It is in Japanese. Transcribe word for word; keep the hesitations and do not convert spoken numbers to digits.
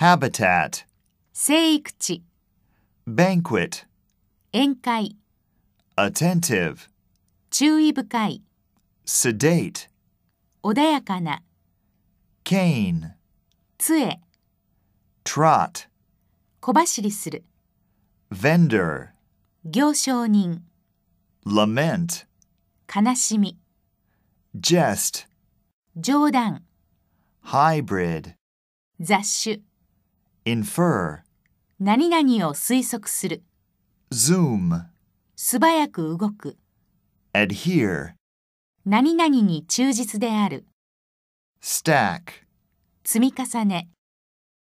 habitat, 生育地、 banquet, 宴会、 attentive, 注意深い、 sedate, 穏やかな、 cane, 杖、 trot, 小走りする、 vendor, 行商人、 lament, 悲しみ、 jest, 冗談、 hybrid, 雑種、 infer, 何々を推測する、 zoom, 素早く動く、 adhere, 何々に忠実である、 stack. 積み重ね。